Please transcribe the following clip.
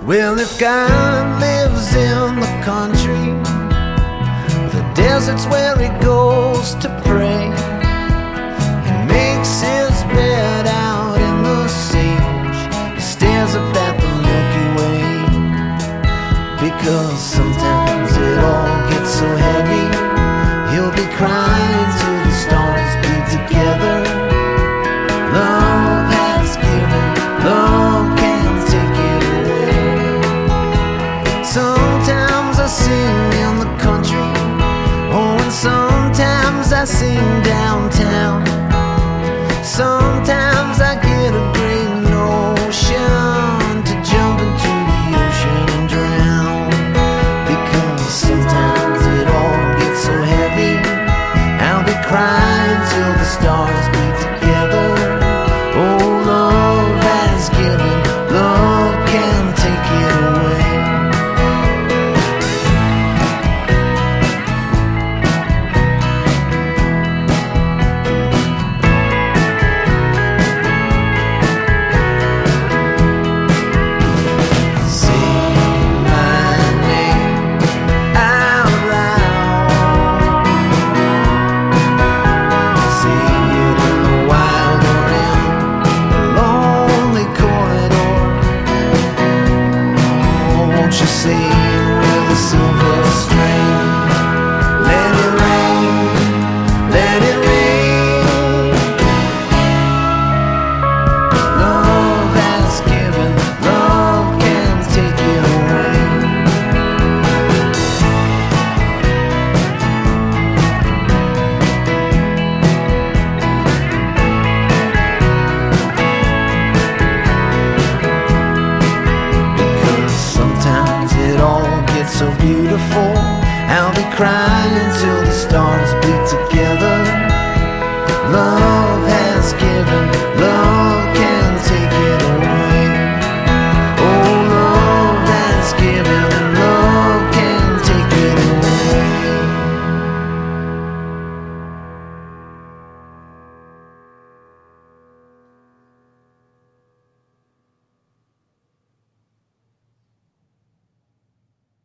Well, if God lives in the country, the desert's where he goes to pray. He makes his bed out in the sage. He stares up at the Milky Way. Because sometimes it all gets so heavy, he'll be crying till the stars be together. Love has given, love can't take it away. Sometimes I sing in the country, oh, and sometimes I sing downtown. Sometimes I get a great notion to jump into the ocean and drown. Because sometimes it all gets so heavy, I'll be crying till the stars be together. Oh, love has given, love can't take it away. So beautiful,